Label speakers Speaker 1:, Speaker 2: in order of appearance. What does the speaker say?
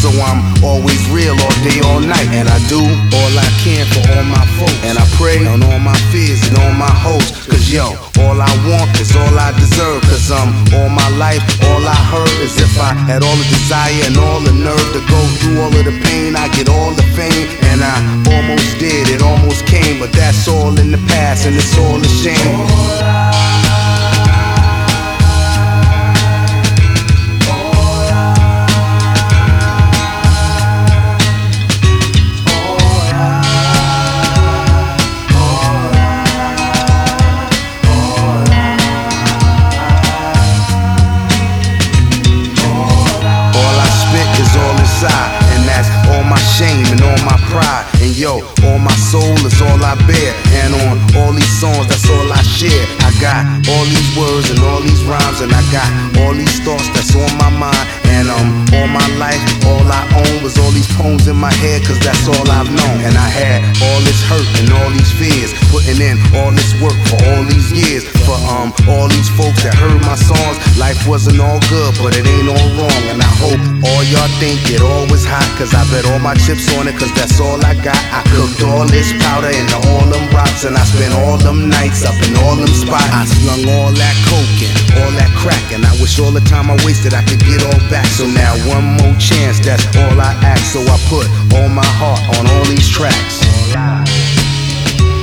Speaker 1: So I'm always real all day, all night. And I do all I can for all my folks. And I pray on all my fears and all my hopes. Cause yo, all I want is all I deserve. Cause all my life, all I heard is if I had all the desire and all the nerve to go through all of the pain, I get all the fame. And I almost did, it almost came. But that's all in the past and it's all a shame. And that's all my shame and all my pride. And yo, all my soul is all I bear. And on all these songs, that's all I share. I got all these words and all these rhymes. And I got all these thoughts that's on my mind. And all my life, all I own was all these poems in my head. Cause that's all I've known. And I had all this hurt and all these fears, putting in all this work for all these years. For all these folks that heard my songs, life wasn't all good, but it ain't all wrong. And I hope all y'all think it all was hot. Cause I bet all my chips on it, cause that's all I got. I cooked all this powder into all them rocks. And I spent all them nights up in all them spots. I slung all that coke and all that crack. And I wish all the time I wasted I could get all back. So now one more chance, that's all I ask. So I put all my heart on all these tracks.